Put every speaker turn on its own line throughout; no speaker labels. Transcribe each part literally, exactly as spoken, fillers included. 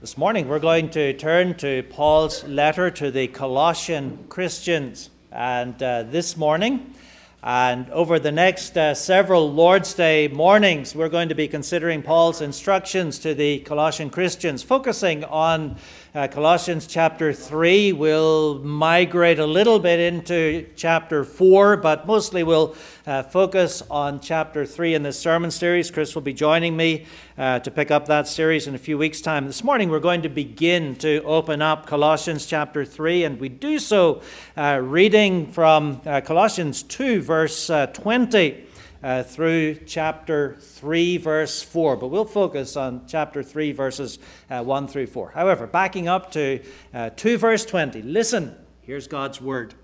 This morning we're going to turn to Paul's letter to the Colossian Christians. And uh, this morning, and over the next uh, several Lord's Day mornings, we're going to be considering Paul's instructions to the Colossian Christians, focusing on uh, Colossians chapter three. We'll migrate a little bit into chapter four, but mostly we'll uh, focus on chapter three in this sermon series. Chris will be joining me uh, to pick up that series in a few weeks' time. This morning we're going to begin to open up Colossians chapter three, and we do so uh, reading from uh, Colossians two, verse uh, twenty. Uh, through chapter three, verse four. But we'll focus on chapter three, verses uh, one through four. However, backing up to uh, two, verse twenty, listen, here's God's word.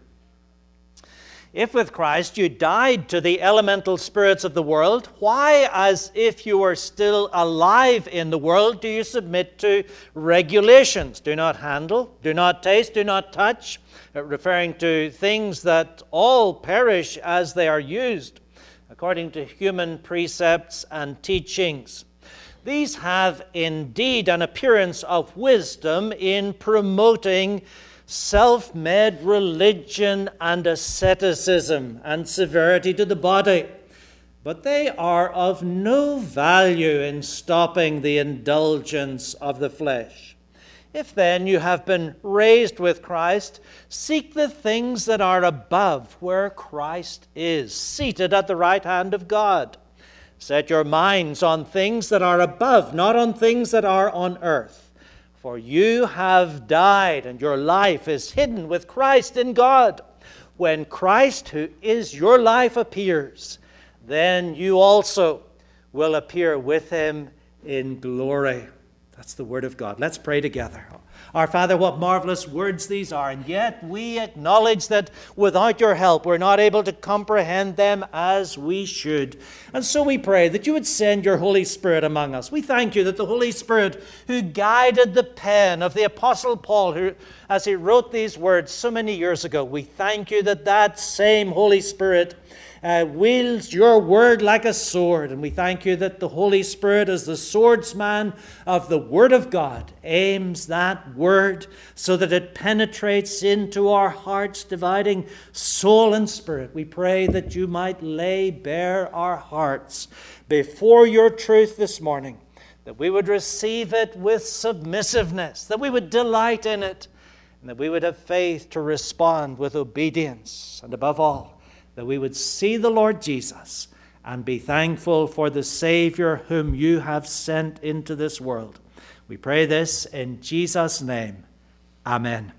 If with Christ you died to the elemental spirits of the world, why, as if you were still alive in the world, do you submit to regulations? Do not handle, do not taste, do not touch, uh, referring to things that all perish as they are used, according to human precepts and teachings. These have indeed an appearance of wisdom in promoting self-made religion and asceticism and severity to the body, but they are of no value in stopping the indulgence of the flesh. If then you have been raised with Christ, seek the things that are above, where Christ is, seated at the right hand of God. Set your minds on things that are above, not on things that are on earth. For you have died, and your life is hidden with Christ in God. When Christ, who is your life, appears, then you also will appear with him in glory. That's the word of God. Let's pray together. Our Father, what marvelous words these are, and yet we acknowledge that without your help we're not able to comprehend them as we should. And so we pray that you would send your Holy Spirit among us. We thank you that the Holy Spirit who guided the pen of the Apostle Paul, who, as he wrote these words so many years ago, we thank you that that same Holy Spirit Uh, wields your word like a sword. And we thank you that the Holy Spirit, as the swordsman of the Word of God, aims that word so that it penetrates into our hearts, dividing soul and spirit. We pray that you might lay bare our hearts before your truth this morning, that we would receive it with submissiveness, that we would delight in it, and that we would have faith to respond with obedience, and above all, that we would see the Lord Jesus and be thankful for the Savior whom you have sent into this world. We pray this in Jesus' name. Amen.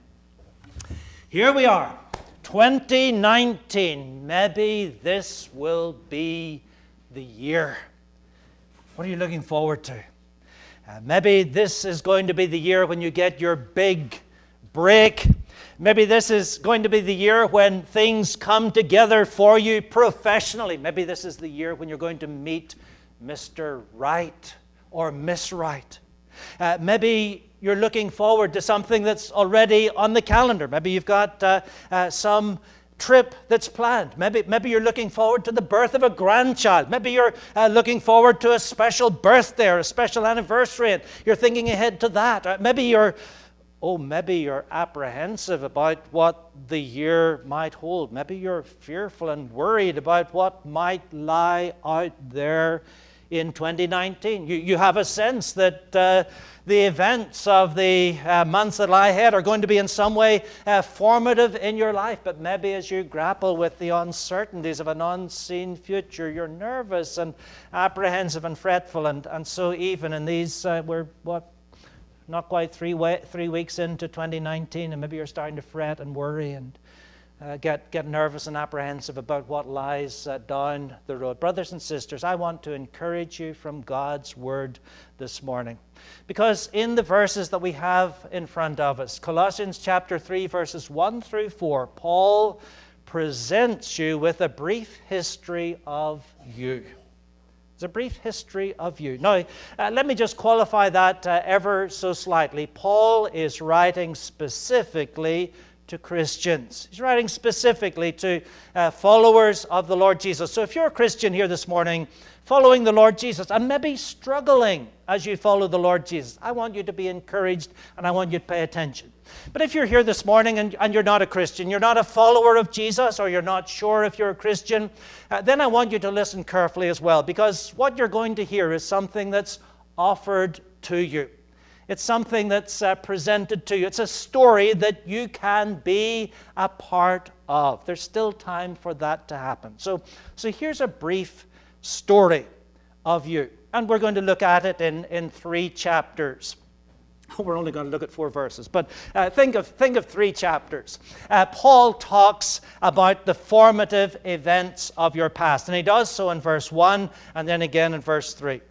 Here we are, twenty nineteen. Maybe this will be the year. What are you looking forward to? Uh, maybe this is going to be the year when you get your big break. Maybe this is going to be the year when things come together for you professionally. Maybe this is the year when you're going to meet Mister Right or Miss Right. Uh, maybe you're looking forward to something that's already on the calendar. Maybe you've got uh, uh, some trip that's planned. Maybe, maybe you're looking forward to the birth of a grandchild. Maybe you're uh, looking forward to a special birthday or a special anniversary, and you're thinking ahead to that. Uh, maybe you're Oh, maybe you're apprehensive about what the year might hold. Maybe you're fearful and worried about what might lie out there in twenty nineteen. You, you have a sense that uh, the events of the uh, months that lie ahead are going to be in some way uh, formative in your life. But maybe as you grapple with the uncertainties of an unseen future, you're nervous and apprehensive and fretful. And, and so even in these, uh, we're what? Not quite three, way, three weeks into twenty nineteen, and maybe you're starting to fret and worry and uh, get, get nervous and apprehensive about what lies uh, down the road. Brothers and sisters, I want to encourage you from God's Word this morning. Because in the verses that we have in front of us, Colossians chapter three, verses one through four, Paul presents you with a brief history of you. It's a brief history of you. Now, uh, let me just qualify that uh, ever so slightly. Paul is writing specifically to Christians. He's writing specifically to uh, followers of the Lord Jesus. So if you're a Christian here this morning, following the Lord Jesus and maybe struggling as you follow the Lord Jesus, I want you to be encouraged and I want you to pay attention. But if you're here this morning and, and you're not a Christian, you're not a follower of Jesus, or you're not sure if you're a Christian, uh, then I want you to listen carefully as well, because what you're going to hear is something that's offered to you. It's something that's uh, presented to you. It's a story that you can be a part of. There's still time for that to happen. So, so here's a brief story of you. And we're going to look at it in, in three chapters. We're only going to look at four verses, but uh, think of think of three chapters. Uh, Paul talks about the formative events of your past, and he does so in verse one and then again in verse three.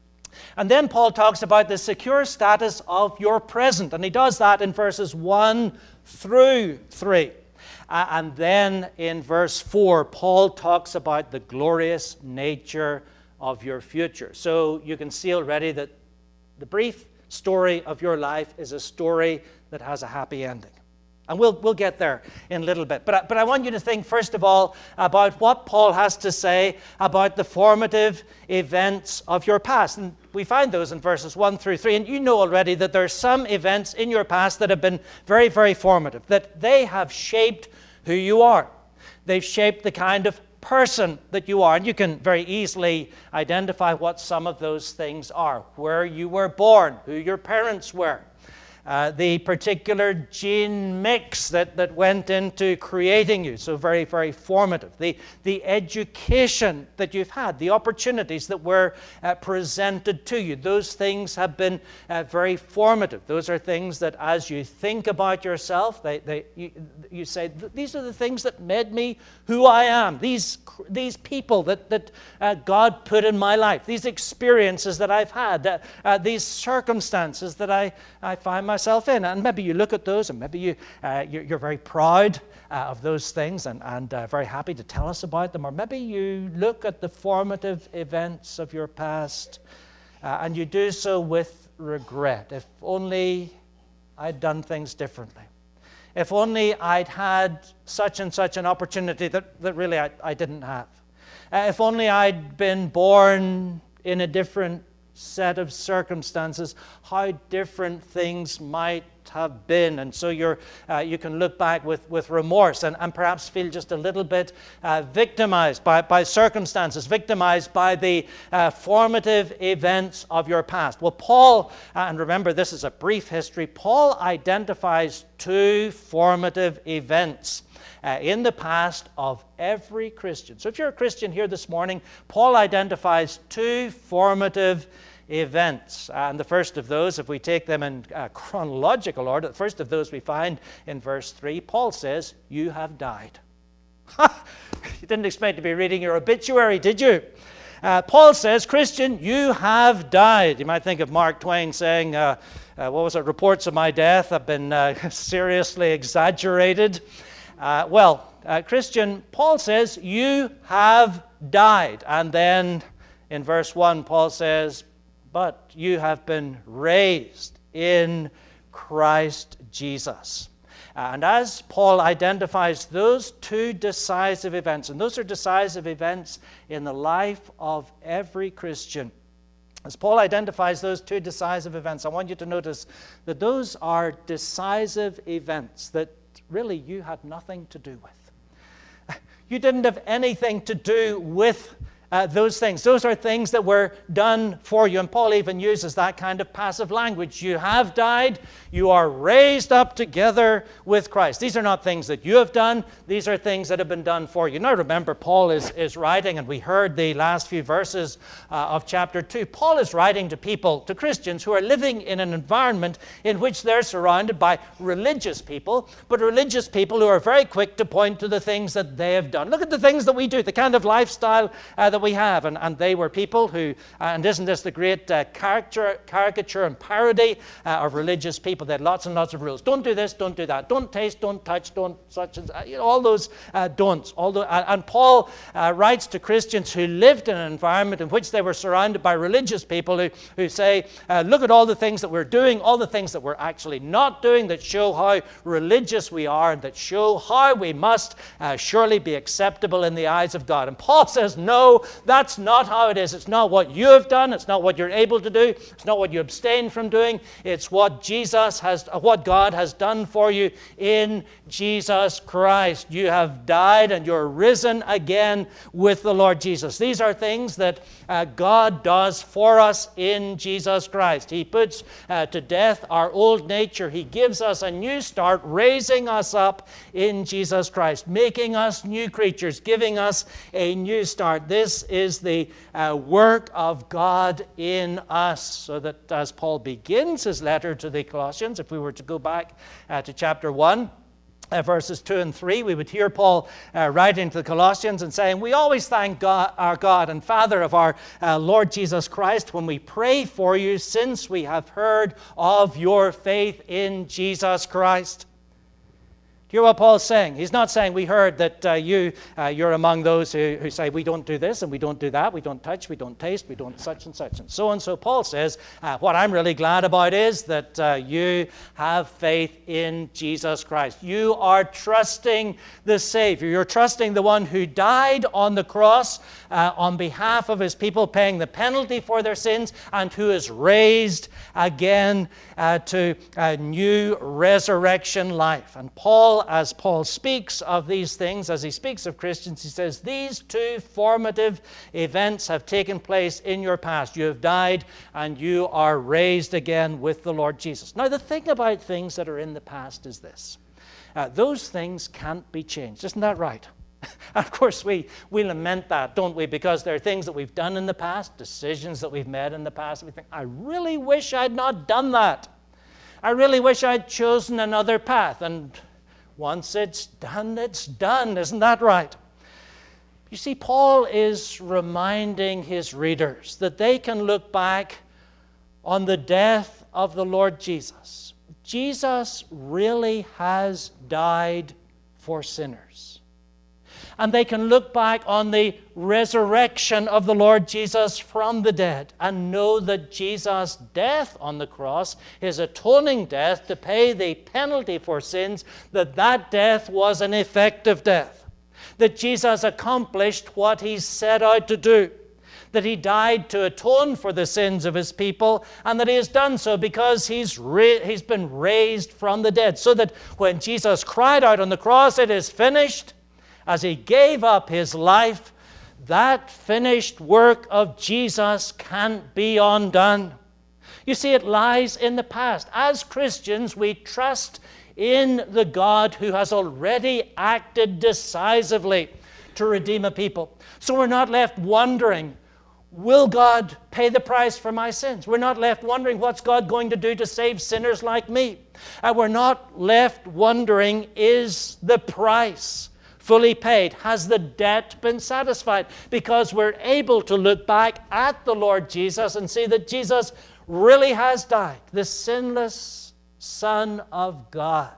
And then Paul talks about the secure status of your present, and he does that in verses one through three. Uh, and then in verse four, Paul talks about the glorious nature of your future. So you can see already that the brief story of your life is a story that has a happy ending. And we'll, we'll get there in a little bit. But, but I want you to think, first of all, about what Paul has to say about the formative events of your past. And we find those in verses one through three. And you know already that there are some events in your past that have been very, very formative, that they have shaped who you are. They've shaped the kind of person that you are. And you can very easily identify what some of those things are. Where you were born, who your parents were. Uh, the particular gene mix that, that went into creating you, so very, very formative. The, the education that you've had, the opportunities that were uh, presented to you, those things have been uh, very formative. Those are things that as you think about yourself, they, they, you, you say, these are the things that made me who I am. These, these people that, that uh, God put in my life, these experiences that I've had, uh, uh, these circumstances that I, I find myself in. And maybe you look at those and maybe you, uh, you're, you're very proud uh, of those things and, and uh, very happy to tell us about them. Or maybe you look at the formative events of your past uh, and you do so with regret. If only I'd done things differently. If only I'd had such and such an opportunity that, that really I, I didn't have. Uh, if only I'd been born in a different set of circumstances, how different things might have been. And so you're, uh, you can look back with, with remorse and, and perhaps feel just a little bit uh, victimized by, by circumstances, victimized by the uh, formative events of your past. Well, Paul, uh, and remember this is a brief history, Paul identifies two formative events Uh, in the past of every Christian. So if you're a Christian here this morning, Paul identifies two formative events. And the first of those, if we take them in uh, chronological order, the first of those we find in verse three, Paul says, you have died. You didn't expect to be reading your obituary, did you? Uh, Paul says, Christian, you have died. You might think of Mark Twain saying, uh, uh, what was it, reports of my death have been uh, seriously exaggerated. Uh, well, uh, Christian, Paul says, you have died. And then in verse one, Paul says, but you have been raised in Christ Jesus. And as Paul identifies those two decisive events, and those are decisive events in the life of every Christian, as Paul identifies those two decisive events, I want you to notice that those are decisive events that really you had nothing to do with. You didn't have anything to do with uh, those things. Those are things that were done for you. And Paul even uses that kind of passive language. You have died. You are raised up together with Christ. These are not things that you have done. These are things that have been done for you. Now remember, Paul is, is writing, and we heard the last few verses uh, of chapter two. Paul is writing to people, to Christians who are living in an environment in which they're surrounded by religious people, but religious people who are very quick to point to the things that they have done. Look at the things that we do, the kind of lifestyle uh, that we have. And, and they were people who, uh, and isn't this the great uh, caricature, caricature and parody uh, of religious people? They had lots and lots of rules. Don't do this, don't do that. Don't taste, don't touch, don't such and uh, you know, all those uh, don'ts. All the, uh, and Paul uh, writes to Christians who lived in an environment in which they were surrounded by religious people who, who say, uh, look at all the things that we're doing, all the things that we're actually not doing that show how religious we are and that show how we must uh, surely be acceptable in the eyes of God. And Paul says, no, That's not how it is. It's not what you have done. It's not what you're able to do. It's not what you abstain from doing. It's what Jesus has, what God has done for you in Jesus Christ. You have died and you're risen again with the Lord Jesus. These are things that uh, God does for us in Jesus Christ. He puts uh, to death our old nature. He gives us a new start, raising us up in Jesus Christ, making us new creatures, giving us a new start. This is the uh, work of God in us, so that as Paul begins his letter to the Colossians, if we were to go back uh, to chapter one, Uh, verses two and three, we would hear Paul uh, writing to the Colossians and saying, we always thank God, our God and Father of our uh, Lord Jesus Christ when we pray for you, since we have heard of your faith in Jesus Christ. Do you hear what Paul's saying? He's not saying we heard that uh, you, uh, you're among those who, who say we don't do this and we don't do that, we don't touch, we don't taste, we don't such and such and so on. So Paul says, uh, what I'm really glad about is that uh, you have faith in Jesus Christ. You are trusting the Savior. You're trusting the one who died on the cross uh, on behalf of his people, paying the penalty for their sins, and who is raised again uh, to a new resurrection life. And Paul, as Paul speaks of these things, as he speaks of Christians, he says, these two formative events have taken place in your past. You have died and you are raised again with the Lord Jesus. Now, the thing about things that are in the past is this. Uh, those things can't be changed. Isn't that right? Of course, we, we lament that, don't we? Because there are things that we've done in the past, decisions that we've made in the past. We think, I really wish I'd not done that. I really wish I'd chosen another path. And once it's done, it's done. Isn't that right? You see, Paul is reminding his readers that they can look back on the death of the Lord Jesus. Jesus really has died for sinners. And they can look back on the resurrection of the Lord Jesus from the dead and know that Jesus' death on the cross, his atoning death to pay the penalty for sins, that that death was an effective death. That Jesus accomplished what he set out to do. That he died to atone for the sins of his people, and that he has done so because he's, ra- he's been raised from the dead. So that when Jesus cried out on the cross, it is finished, as he gave up his life, that finished work of Jesus can't be undone. You see, it lies in the past. As Christians, we trust in the God who has already acted decisively to redeem a people. So we're not left wondering, will God pay the price for my sins? We're not left wondering, what's God going to do to save sinners like me? And we're not left wondering, is the price fully paid? Has the debt been satisfied? Because we're able to look back at the Lord Jesus and see that Jesus really has died. The sinless Son of God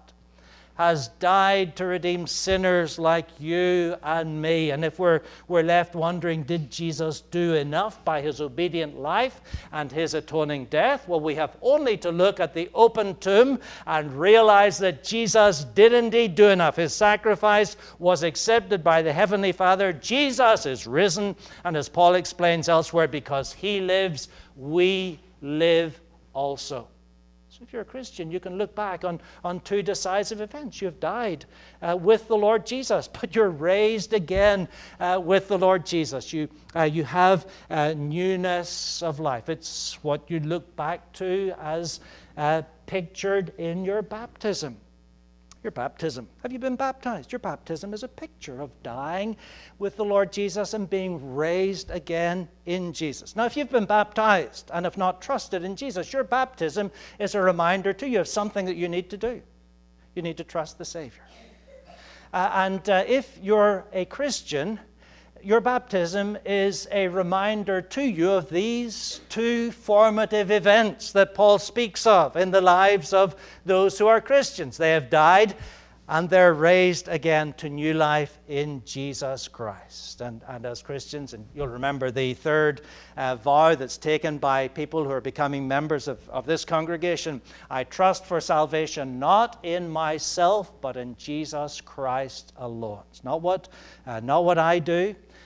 has died to redeem sinners like you and me. And if we're, we're left wondering, did Jesus do enough by his obedient life and his atoning death? Well, we have only to look at the open tomb and realize that Jesus did indeed do enough. His sacrifice was accepted by the Heavenly Father. Jesus is risen, and as Paul explains elsewhere, because he lives, we live also. So if you're a Christian, you can look back on, on two decisive events. You've died uh, with the Lord Jesus, but you're raised again uh, with the Lord Jesus. You, uh, you have uh, newness of life. It's what you look back to as uh, pictured in your baptism. Your baptism. Have you been baptized? Your baptism is a picture of dying with the Lord Jesus and being raised again in Jesus. Now, if you've been baptized and have not trusted in Jesus, your baptism is a reminder to you of something that you need to do. You need to trust the Savior. Uh, and uh, if you're a Christian, your baptism is a reminder to you of these two formative events that Paul speaks of in the lives of those who are Christians. They have died and they're raised again to new life in Jesus Christ. And, and as Christians, and you'll remember the third uh, vow that's taken by people who are becoming members of, of this congregation, I trust for salvation not in myself, but in Jesus Christ alone. It's not what, uh, not what I do.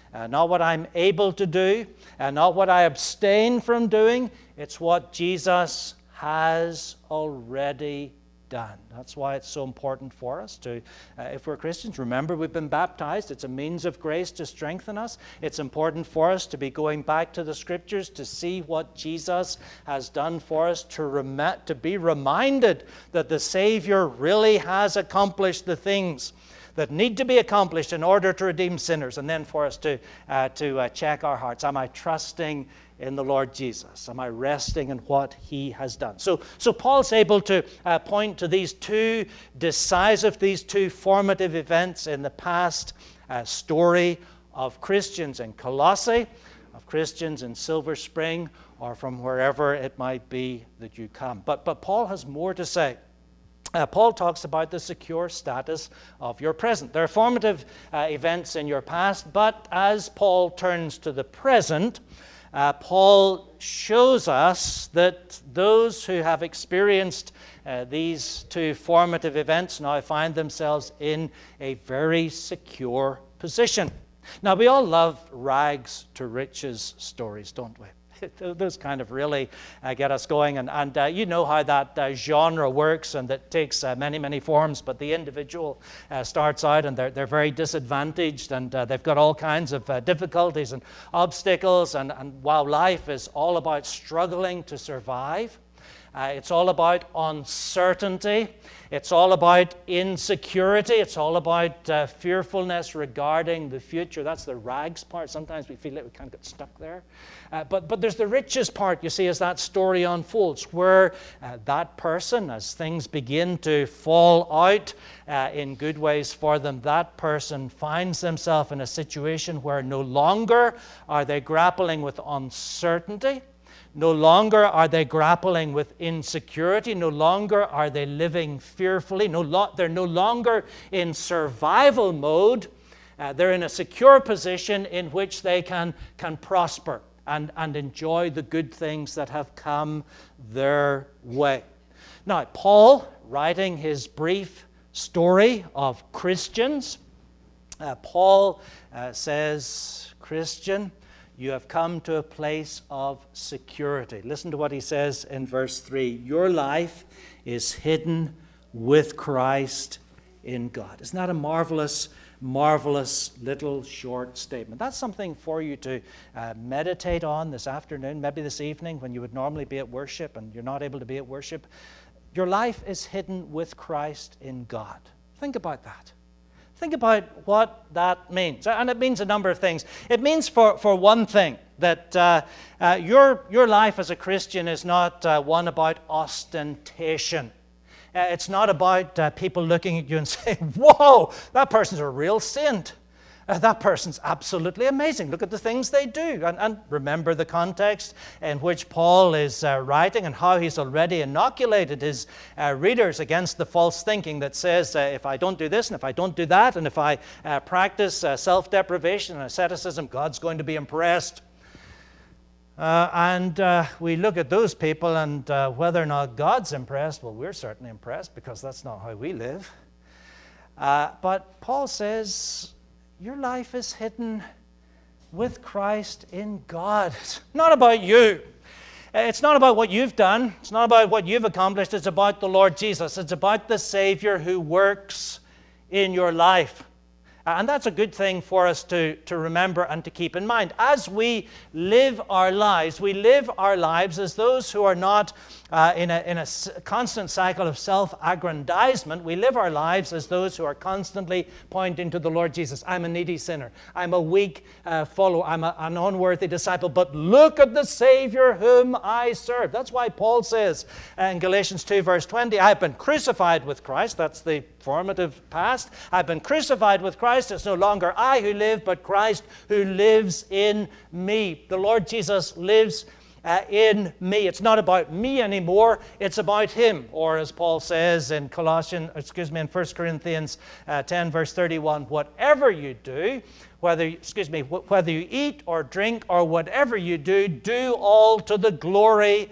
uh, not what I'm able to do, and not what I abstain from doing. It's what Jesus has already done. That's why it's so important for us to, uh, if we're Christians, remember we've been baptized. It's a means of grace to strengthen us. It's important for us to be going back to the Scriptures to see what Jesus has done for us, to, rem- to be reminded that the Savior really has accomplished the things that need to be accomplished in order to redeem sinners, and then for us to, uh, to uh, check our hearts. Am I trusting in the Lord Jesus? Am I resting in what He has done? So, so Paul's able to uh, point to these two decisive, these two formative events in the past uh, story of Christians in Colossae, of Christians in Silver Spring, or from wherever it might be that you come. But, but Paul has more to say. Uh, Paul talks about the secure status of your present. There are formative uh, events in your past, but as Paul turns to the present, uh, Paul shows us that those who have experienced uh, these two formative events now find themselves in a very secure position. Now, we all love rags to riches stories, don't we? Those kind of really uh, get us going. And, and uh, you know how that uh, genre works, and that takes uh, many, many forms. But the individual uh, starts out and they're, they're very disadvantaged, and uh, they've got all kinds of uh, difficulties and obstacles. And, and while life is all about struggling to survive, uh, it's all about uncertainty. It's all about insecurity. It's all about uh, fearfulness regarding the future. That's the rags part. Sometimes we feel like we can't get stuck there. Uh, but, but there's the richest part, you see, as that story unfolds, where uh, that person, as things begin to fall out uh, in good ways for them, that person finds themselves in a situation where no longer are they grappling with uncertainty. No longer are they grappling with insecurity. No longer are they living fearfully. No lo- they're no longer in survival mode. Uh, they're in a secure position in which they can, can prosper and, and enjoy the good things that have come their way. Now, Paul, writing his brief story of Christians, uh, Paul uh, says, Christian, you have come to a place of security. Listen to what he says in verse three. Your life is hidden with Christ in God. Isn't that a marvelous, marvelous little short statement? That's something for you to uh, meditate on this afternoon, maybe this evening when you would normally be at worship and you're not able to be at worship. Your life is hidden with Christ in God. Think about that. Think about what that means. And it means a number of things. It means, for, for one thing, that uh, uh, your, your life as a Christian is not uh, one about ostentation. Uh, it's not about uh, people looking at you and saying, whoa, that person's a real saint. Uh, that person's absolutely amazing. Look at the things they do. And, and remember the context in which Paul is uh, writing and how he's already inoculated his uh, readers against the false thinking that says, uh, if I don't do this and if I don't do that and if I uh, practice uh, self-deprivation and asceticism, God's going to be impressed. Uh, and uh, we look at those people, and uh, whether or not God's impressed, well, we're certainly impressed because that's not how we live. Uh, but Paul says, your life is hidden with Christ in God. It's not about you. It's not about what you've done. It's not about what you've accomplished. It's about the Lord Jesus. It's about the Savior who works in your life. And that's a good thing for us to, to remember and to keep in mind. As we live our lives, we live our lives as those who are not uh, in, a, in a constant cycle of self-aggrandizement. We live our lives as those who are constantly pointing to the Lord Jesus. I'm a needy sinner. I'm a weak uh, follower. I'm a, an unworthy disciple. But look at the Savior whom I serve. That's why Paul says in Galatians two, verse twenty, I've been crucified with Christ. That's the formative past. I've been crucified with Christ. It's no longer I who live, but Christ who lives in me. The Lord Jesus lives uh, in me. It's not about me anymore. It's about Him. Or as Paul says in Colossians, excuse me, in First Corinthians uh, ten, verse thirty-one, whatever you do, whether excuse me, whether you eat or drink or whatever you do, do all to the glory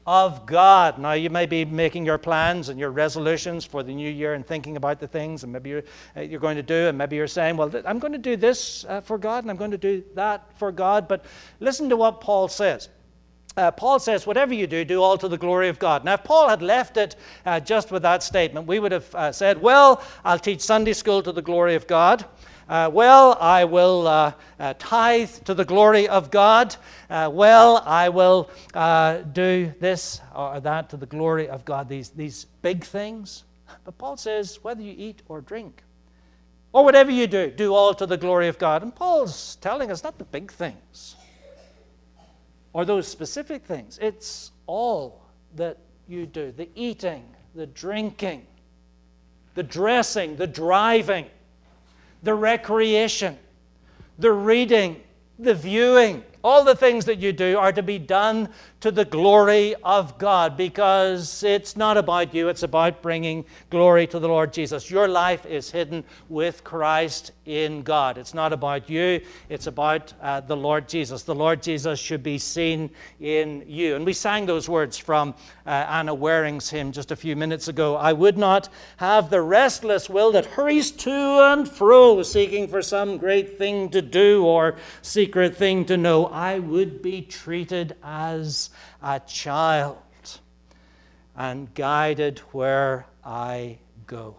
of God. Now, you may be making your plans and your resolutions for the new year and thinking about the things and maybe you're, uh, you're going to do, and maybe you're saying, well, th- I'm going to do this uh, for God and I'm going to do that for God. But listen to what Paul says. Uh, Paul says, whatever you do, do all to the glory of God. Now, if Paul had left it uh, just with that statement, we would have uh, said, well, I'll teach Sunday school to the glory of God. Uh, well, I will uh, uh, tithe to the glory of God. Uh, well, I will uh, do this or that to the glory of God, these, these big things. But Paul says, whether you eat or drink, or whatever you do, do all to the glory of God. And Paul's telling us not the big things, or those specific things. It's all that you do. The eating, the drinking, the dressing, the driving, the recreation, the reading, the viewing. All the things that you do are to be done to the glory of God, because it's not about you, it's about bringing glory to the Lord Jesus. Your life is hidden with Christ in God. It's not about you, it's about uh, the Lord Jesus. The Lord Jesus should be seen in you. And we sang those words from uh, Anna Waring's hymn just a few minutes ago. I would not have the restless will that hurries to and fro, seeking for some great thing to do or secret thing to know. I would be treated as a child and guided where I go.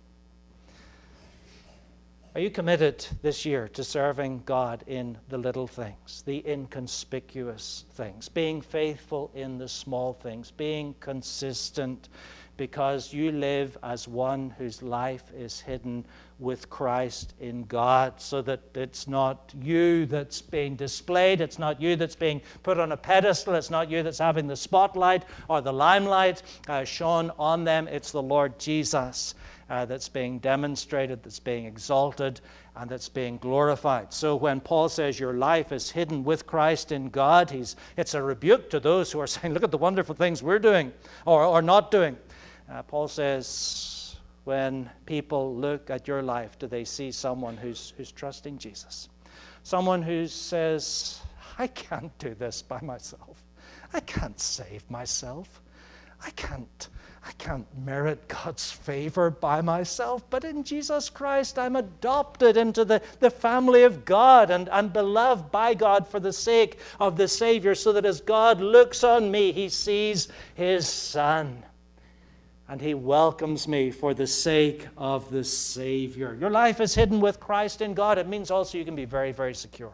Are you committed this year to serving God in the little things, the inconspicuous things, being faithful in the small things, being consistent because you live as one whose life is hidden with Christ in God, so that it's not you that's being displayed, it's not you that's being put on a pedestal, it's not you that's having the spotlight or the limelight uh, shone on them, it's the Lord Jesus uh, that's being demonstrated, that's being exalted, and that's being glorified. So when Paul says your life is hidden with Christ in God, he's, it's a rebuke to those who are saying, look at the wonderful things we're doing or, or not doing. Uh, Paul says, when people look at your life, do they see someone who's, who's trusting Jesus? Someone who says, I can't do this by myself. I can't save myself. I can't, I can't merit God's favor by myself. But in Jesus Christ, I'm adopted into the, the family of God and, and beloved by God for the sake of the Savior, so that as God looks on me, he sees his Son. And he welcomes me for the sake of the Savior. Your life is hidden with Christ in God. It means also you can be very, very secure.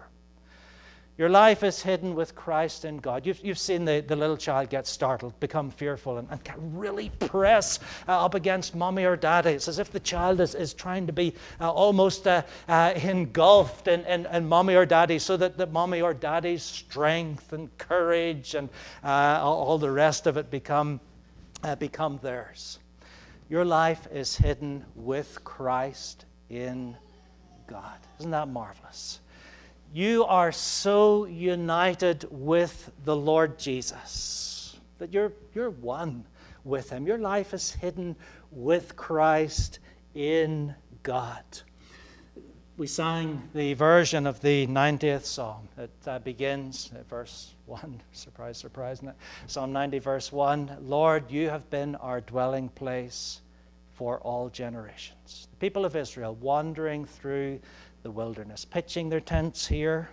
Your life is hidden with Christ in God. You've, you've seen the, the little child get startled, become fearful, and, and really press uh, up against mommy or daddy. It's as if the child is, is trying to be uh, almost uh, uh, engulfed in, in, in mommy or daddy, so that the mommy or daddy's strength and courage and uh, all the rest of it become Uh, become theirs. Your life is hidden with Christ in God. Isn't that marvelous? You are so united with the Lord Jesus that you're, you're one with him. Your life is hidden with Christ in God. We sang the version of the ninetieth Psalm. It uh, begins at verse one. Surprise, surprise, isn't it? Psalm ninety, verse one. Lord, you have been our dwelling place for all generations. The people of Israel wandering through the wilderness, pitching their tents here,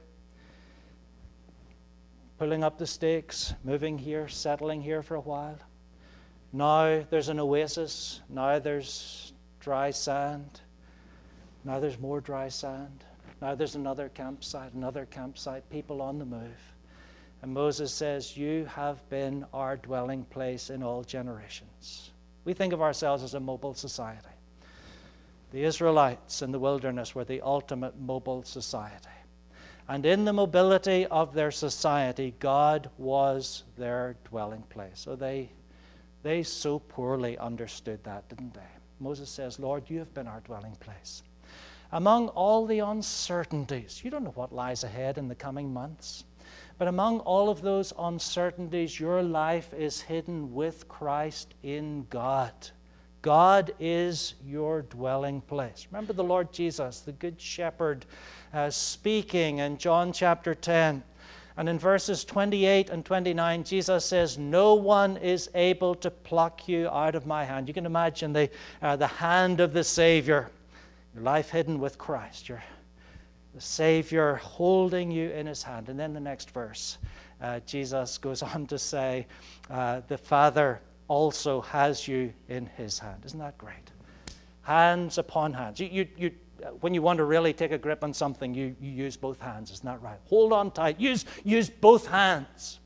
pulling up the stakes, moving here, settling here for a while. Now there's an oasis. Now there's dry sand. Now there's more dry sand. Now there's another campsite, another campsite, people on the move. And Moses says, you have been our dwelling place in all generations. We think of ourselves as a mobile society. The Israelites in the wilderness were the ultimate mobile society. And in the mobility of their society, God was their dwelling place. So they, they so poorly understood that, didn't they? Moses says, Lord, you have been our dwelling place. Among all the uncertainties, you don't know what lies ahead in the coming months, but among all of those uncertainties, your life is hidden with Christ in God. God is your dwelling place. Remember the Lord Jesus, the Good Shepherd, uh, speaking in John chapter ten. And in verses twenty-eight and twenty-nine, Jesus says, no one is able to pluck you out of my hand. You can imagine the, uh, the hand of the Savior, your life hidden with Christ, your, the Savior holding you in his hand. And then the next verse, uh, Jesus goes on to say, uh, the Father also has you in his hand. Isn't that great? Hands upon hands. You, you, you, when you want to really take a grip on something, you, you use both hands. Isn't that right? Hold on tight. Use, use both hands.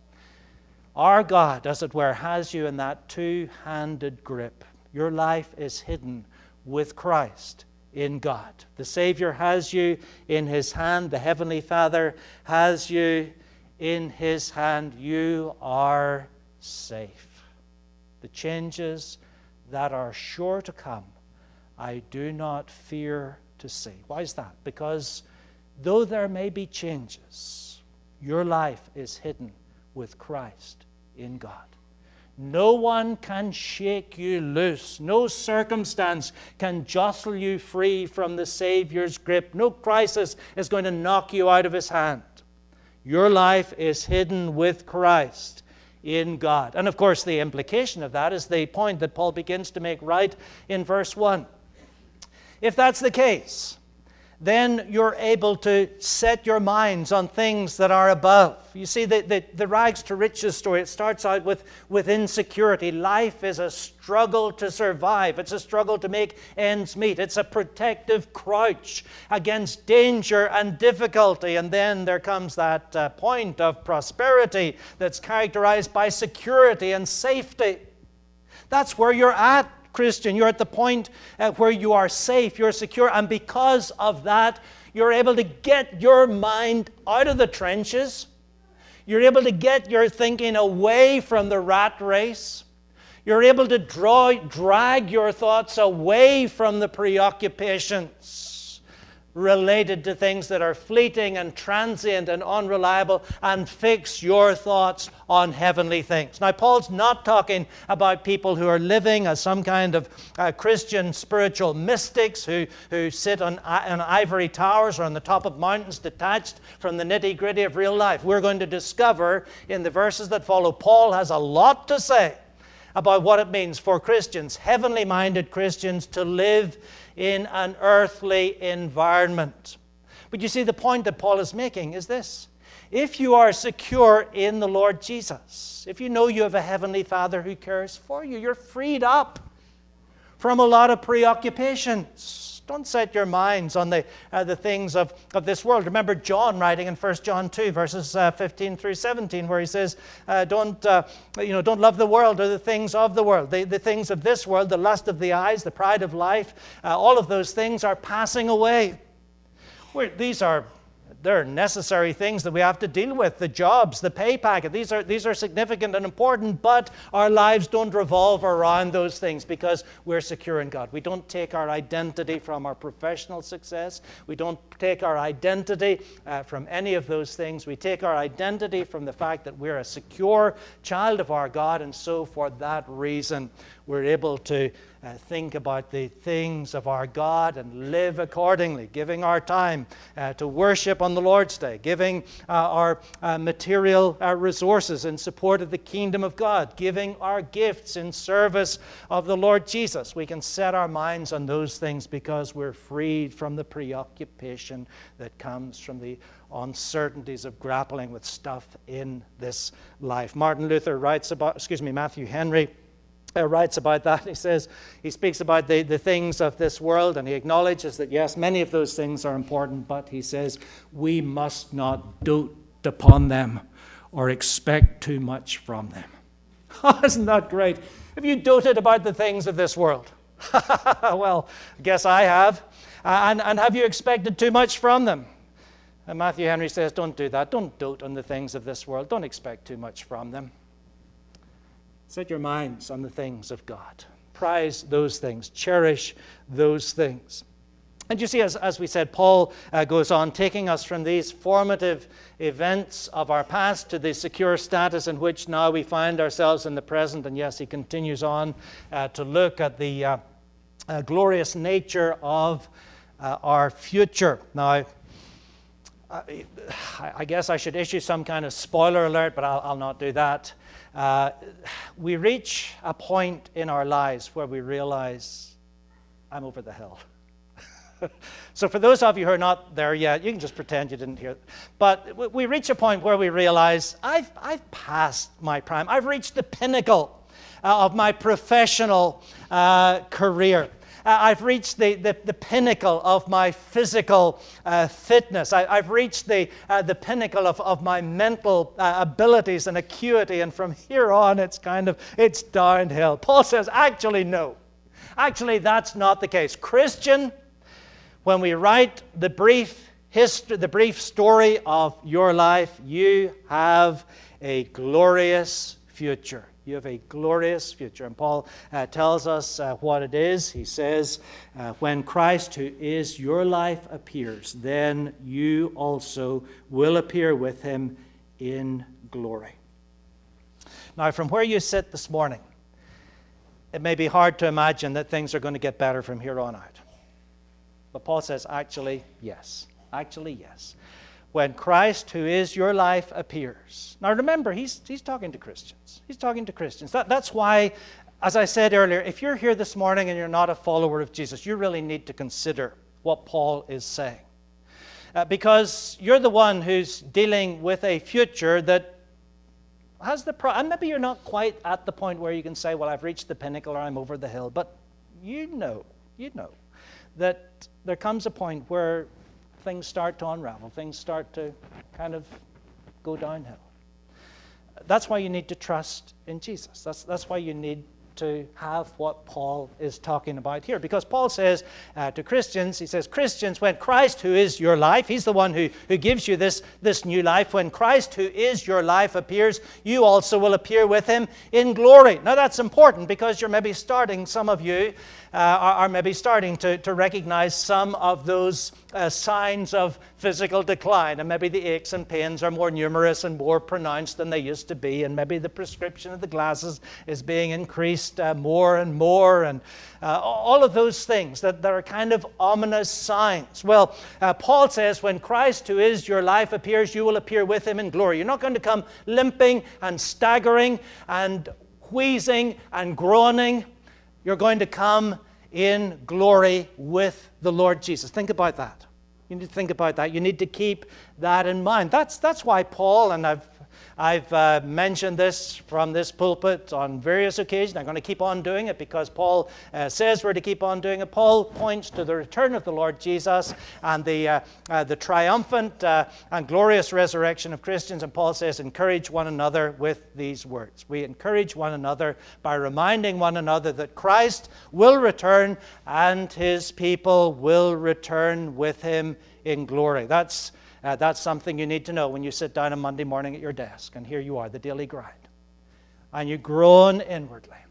Our God, as it were, has you in that two-handed grip. Your life is hidden with Christ in God. The Savior has you in his hand. The Heavenly Father has you in his hand. You are safe. The changes that are sure to come, I do not fear to see. Why is that? Because though there may be changes, your life is hidden with Christ in God. No one can shake you loose. No circumstance can jostle you free from the Savior's grip. No crisis is going to knock you out of his hand. Your life is hidden with Christ in God. And of course, the implication of that is the point that Paul begins to make right in verse one. If that's the case, then you're able to set your minds on things that are above. You see, the, the, the rags to riches story, it starts out with, with insecurity. Life is a struggle to survive. It's a struggle to make ends meet. It's a protective crouch against danger and difficulty. And then there comes that uh, point of prosperity that's characterized by security and safety. That's where you're at, Christian. You're at the point uh, where you are safe, you're secure, and because of that, you're able to get your mind out of the trenches. You're able to get your thinking away from the rat race. You're able to draw, drag your thoughts away from the preoccupations related to things that are fleeting and transient and unreliable, and fix your thoughts on heavenly things. Now, Paul's not talking about people who are living as some kind of uh, Christian spiritual mystics who, who sit on, on ivory towers or on the top of mountains detached from the nitty-gritty of real life. We're going to discover in the verses that follow, Paul has a lot to say about what it means for Christians, heavenly-minded Christians, to live in an earthly environment. But you see, the point that Paul is making is this. If you are secure in the Lord Jesus, if you know you have a heavenly Father who cares for you, you're freed up from a lot of preoccupations. Don't set your minds on the, uh, the things of, of this world. Remember John writing in First John two, verses uh, fifteen through seventeen, where he says, uh, don't, uh, you know, don't love the world or the things of the world. The, the things of this world, the lust of the eyes, the pride of life, uh, all of those things are passing away. We're, these are They're necessary things that we have to deal with. The jobs, the pay packet, these are, these are significant and important, but our lives don't revolve around those things because we're secure in God. We don't take our identity from our professional success. We don't take our identity uh, from any of those things. We take our identity from the fact that we're a secure child of our God, and so for that reason, we're able to uh, think about the things of our God and live accordingly, giving our time uh, to worship on the Lord's Day, giving uh, our uh, material uh, resources in support of the kingdom of God, giving our gifts in service of the Lord Jesus. We can set our minds on those things because we're freed from the preoccupation that comes from the uncertainties of grappling with stuff in this life. Martin Luther writes about, excuse me, Matthew Henry, Uh, writes about that. He says, he speaks about the, the things of this world, and he acknowledges that, yes, many of those things are important, but he says, we must not dote upon them or expect too much from them. Oh, isn't that great? Have you doted about the things of this world? Well, I guess I have. Uh, and, and have you expected too much from them? And Matthew Henry says, don't do that. Don't dote on the things of this world. Don't expect too much from them. Set your minds on the things of God. Prize those things. Cherish those things. And you see, as, as we said, Paul uh, goes on taking us from these formative events of our past to the secure status in which now we find ourselves in the present. And yes, he continues on uh, to look at the uh, uh, glorious nature of uh, our future. Now, I, I guess I should issue some kind of spoiler alert, but I'll, I'll not do that. Uh, we reach a point in our lives where we realize, I'm over the hill. So for those of you who are not there yet, you can just pretend you didn't hear. But we reach a point where we realize, I've, I've passed my prime. I've reached the pinnacle uh, of my professional uh, career. Uh, I've reached the, the, the pinnacle of my physical uh, fitness. I, I've reached the, uh, the pinnacle of, of my mental uh, abilities and acuity. And from here on, it's kind of, it's downhill. Paul says, actually, no. Actually, that's not the case. Christian, when we write the brief history, the brief story of your life, you have a glorious future. You have a glorious future. And Paul uh, tells us uh, what it is. He says, uh, when Christ, who is your life, appears, then you also will appear with him in glory. Now, from where you sit this morning, it may be hard to imagine that things are going to get better from here on out. But Paul says, actually, yes. Actually, yes. When Christ, who is your life, appears. Now remember, he's, he's talking to Christians. He's talking to Christians. That, that's why, as I said earlier, if you're here this morning and you're not a follower of Jesus, you really need to consider what Paul is saying. Uh, because you're the one who's dealing with a future that has the... Pro- and maybe you're not quite at the point where you can say, well, I've reached the pinnacle or I'm over the hill. But you know, you know that there comes a point where things start to unravel, things start to kind of go downhill. That's why you need to trust in Jesus. That's, that's why you need to have what Paul is talking about here. Because Paul says uh, to Christians, he says, Christians, when Christ, who is your life, he's the one who, who gives you this, this new life. When Christ, who is your life, appears, you also will appear with him in glory. Now that's important because you're maybe starting, some of you uh, are, are maybe starting to, to recognize some of those uh, signs of physical decline. And maybe the aches and pains are more numerous and more pronounced than they used to be. And maybe the prescription of the glasses is being increased uh, more and more. And uh, all of those things that, that are kind of ominous signs. Well, uh, Paul says, when Christ, who is your life, appears, you will appear with him in glory. You're not going to come limping and staggering and wheezing and groaning. You're going to come in glory with the Lord Jesus. Think about that. You need to think about that. You need to keep that in mind. That's, that's why Paul, and I've I've uh, mentioned this from this pulpit on various occasions. I'm going to keep on doing it because Paul uh, says we're to keep on doing it. Paul points to the return of the Lord Jesus and the, uh, uh, the triumphant uh, and glorious resurrection of Christians. And Paul says, encourage one another with these words. We encourage one another by reminding one another that Christ will return and his people will return with him in glory. That's Uh, that's something you need to know when you sit down on Monday morning at your desk, and here you are, the daily grind, and you groan inwardly.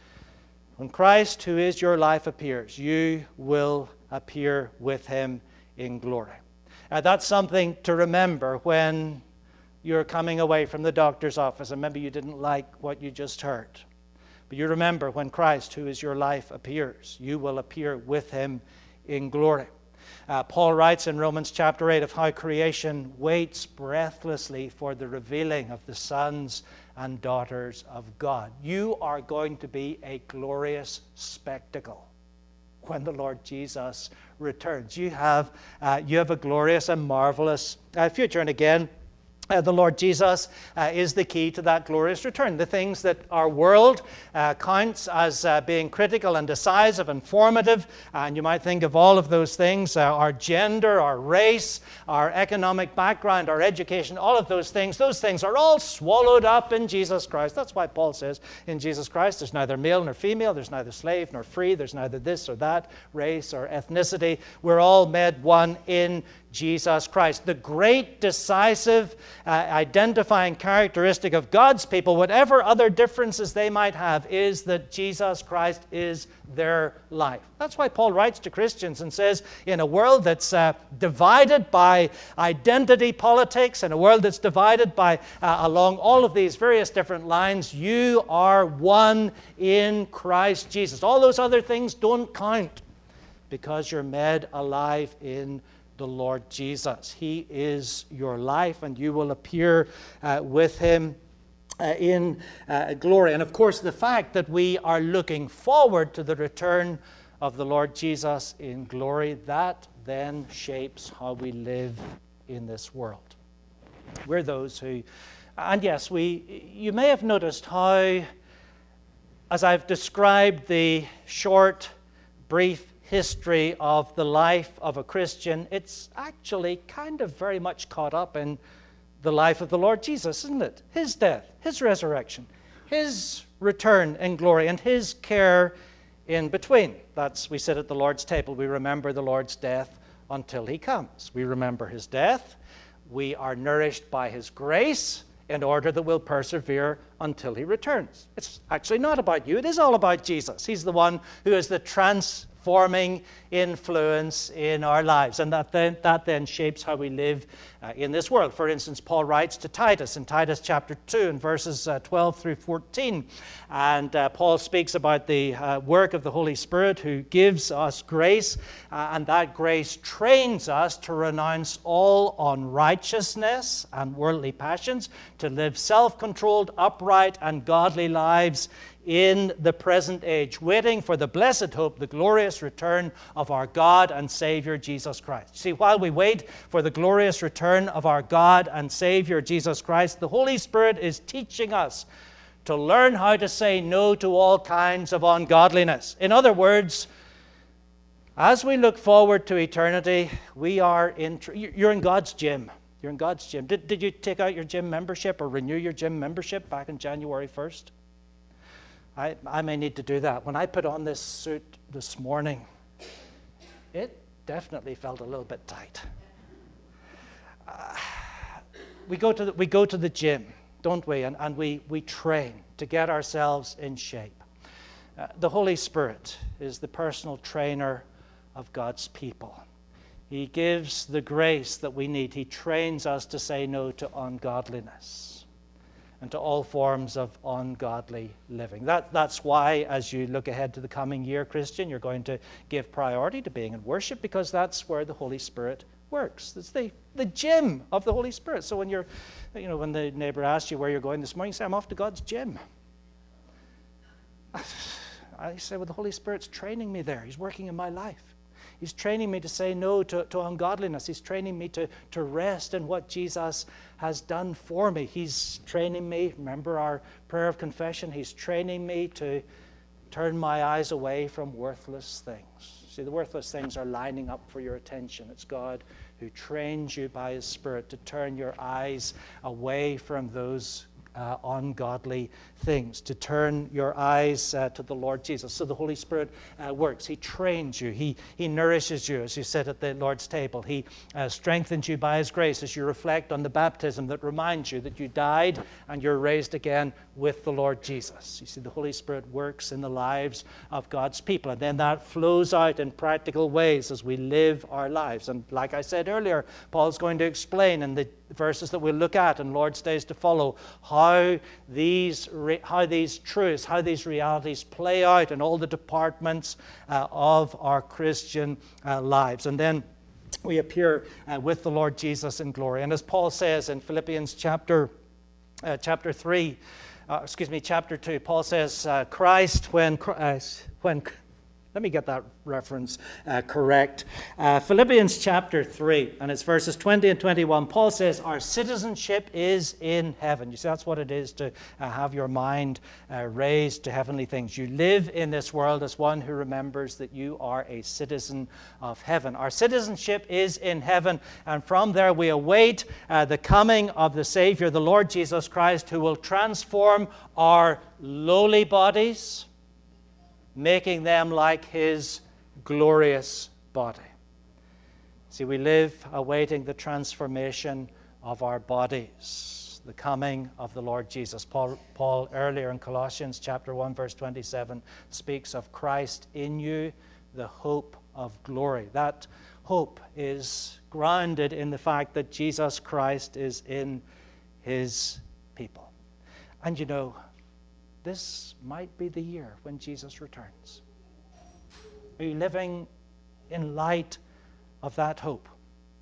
When Christ, who is your life, appears, you will appear with him in glory. Uh, that's something to remember when you're coming away from the doctor's office, and maybe you didn't like what you just heard. But you remember, when Christ, who is your life, appears, you will appear with him in glory. Uh, Paul writes in Romans chapter eight of how creation waits breathlessly for the revealing of the sons and daughters of God. You are going to be a glorious spectacle when the Lord Jesus returns. You have, uh, you have a glorious and marvelous uh, future. And again, Uh, the Lord Jesus uh, is the key to that glorious return. The things that our world uh, counts as uh, being critical and decisive and formative, and you might think of all of those things, uh, our gender, our race, our economic background, our education, all of those things, those things are all swallowed up in Jesus Christ. That's why Paul says in Jesus Christ there's neither male nor female, there's neither slave nor free, there's neither this or that, race or ethnicity. We're all made one in Jesus Christ. The great decisive uh, identifying characteristic of God's people, whatever other differences they might have, is that Jesus Christ is their life. That's why Paul writes to Christians and says, in a world that's uh, divided by identity politics, in a world that's divided by uh, along all of these various different lines, you are one in Christ Jesus. All those other things don't count because you're made alive in the Lord Jesus. He is your life, and you will appear uh, with him uh, in uh, glory. And of course, the fact that we are looking forward to the return of the Lord Jesus in glory, that then shapes how we live in this world. We're those who, and yes, we. You may have noticed how, as I've described the short, brief history of the life of a Christian, it's actually kind of very much caught up in the life of the Lord Jesus, isn't it? His death, his resurrection, his return in glory, and his care in between. That's, we sit at the Lord's table. We remember the Lord's death until he comes. We remember his death. We are nourished by his grace in order that we'll persevere until he returns. It's actually not about you. It is all about Jesus. He's the one who is the transforming influence in our lives, and that then, that then shapes how we live uh, in this world. For instance, Paul writes to Titus in Titus chapter two and verses uh, twelve through fourteen, and uh, Paul speaks about the uh, work of the Holy Spirit who gives us grace, uh, and that grace trains us to renounce all unrighteousness and worldly passions, to live self-controlled, upright, and godly lives in the present age, waiting for the blessed hope, the glorious return of our God and Savior, Jesus Christ. See, while we wait for the glorious return of our God and Savior, Jesus Christ, the Holy Spirit is teaching us to learn how to say no to all kinds of ungodliness. In other words, as we look forward to eternity, we are in, you're in God's gym. You're in God's gym. Did, did you take out your gym membership or renew your gym membership back on January first? I, I may need to do that. When I put on this suit this morning, it definitely felt a little bit tight. Uh, we go to the, we go to the gym, don't we? And, and we, we train to get ourselves in shape. Uh, the Holy Spirit is the personal trainer of God's people. He gives the grace that we need. He trains us to say no to ungodliness and to all forms of ungodly living. That, that's why, as you look ahead to the coming year, Christian, you're going to give priority to being in worship, because that's where the Holy Spirit works. It's the, the gym of the Holy Spirit. So when you're, you know, when the neighbor asks you where you're going this morning, you say, I'm off to God's gym. I say, well, the Holy Spirit's training me there. He's working in my life. He's training me to say no to, to ungodliness. He's training me to, to rest in what Jesus has done for me. He's training me, remember our prayer of confession, he's training me to turn my eyes away from worthless things. See, the worthless things are lining up for your attention. It's God who trains you by his Spirit to turn your eyes away from those Uh, ungodly things, to turn your eyes uh, to the Lord Jesus. So the Holy Spirit uh, works. He trains you. He, he nourishes you, as you said at the Lord's table. He uh, strengthens you by his grace as you reflect on the baptism that reminds you that you died and you're raised again with the Lord Jesus. You see, the Holy Spirit works in the lives of God's people, and then that flows out in practical ways as we live our lives. And like I said earlier, Paul's going to explain in the verses that we'll look at in Lord's days to follow how these how these truths, how these realities play out in all the departments uh, of our Christian uh, lives. And then we appear uh, with the Lord Jesus in glory. And as Paul says in Philippians chapter uh, chapter three, uh, excuse me, chapter two, Paul says, uh, Christ when uh, when Let me get that reference uh, correct. Uh, Philippians chapter three, and it's verses twenty and twenty-one. Paul says, our citizenship is in heaven. You see, that's what it is to uh, have your mind uh, raised to heavenly things. You live in this world as one who remembers that you are a citizen of heaven. Our citizenship is in heaven, and from there we await uh, the coming of the Savior, the Lord Jesus Christ, who will transform our lowly bodies, making them like his glorious body. See, we live awaiting the transformation of our bodies, the coming of the Lord Jesus. Paul, Paul earlier in Colossians chapter one, verse twenty-seven, speaks of Christ in you, the hope of glory. That hope is grounded in the fact that Jesus Christ is in his people. And you know, this might be the year when Jesus returns. Are you living in light of that hope?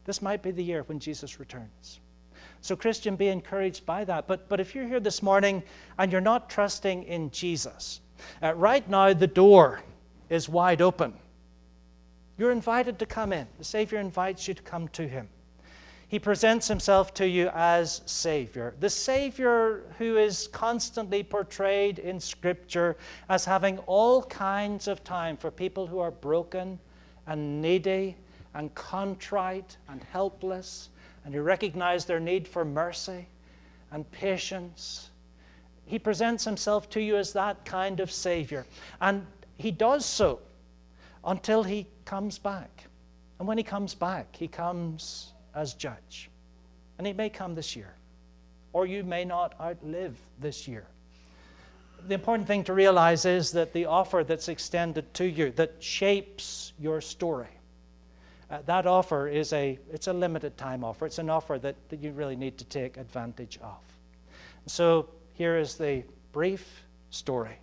This might be the year when Jesus returns. So, Christian, be encouraged by that. But, but if you're here this morning and you're not trusting in Jesus, uh, right now the door is wide open. You're invited to come in. The Savior invites you to come to him. He presents himself to you as Savior. The Savior who is constantly portrayed in Scripture as having all kinds of time for people who are broken and needy and contrite and helpless, and who recognize their need for mercy and patience. He presents himself to you as that kind of Savior. And he does so until he comes back. And when he comes back, he comes as judge. And he may come this year, or you may not outlive this year. The important thing to realize is that the offer that's extended to you, that shapes your story, Uh, that offer is a, it's a limited time offer. It's an offer that, that you really need to take advantage of. So here is the brief story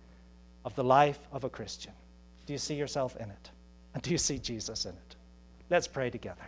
of the life of a Christian. Do you see yourself in it? And do you see Jesus in it? Let's pray together.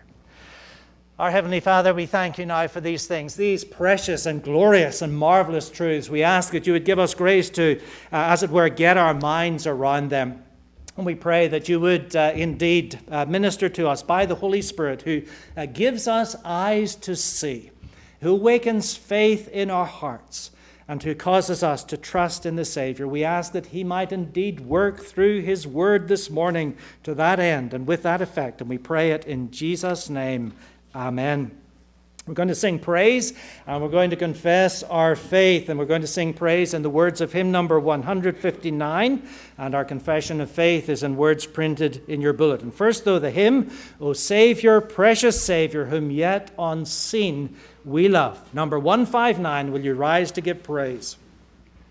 Our Heavenly Father, we thank you now for these things, these precious and glorious and marvelous truths. We ask that you would give us grace to, uh, as it were, get our minds around them. And we pray that you would uh, indeed uh, minister to us by the Holy Spirit, who uh, gives us eyes to see, who awakens faith in our hearts, and who causes us to trust in the Savior. We ask that he might indeed work through his word this morning to that end and with that effect. And we pray it in Jesus' name. Amen. We're going to sing praise, and we're going to confess our faith, and we're going to sing praise in the words of hymn number one fifty-nine, and our confession of faith is in words printed in your bulletin. First, though, the hymn, O Savior, precious Savior, whom yet unseen we love. Number one fifty-nine, will you rise to give praise?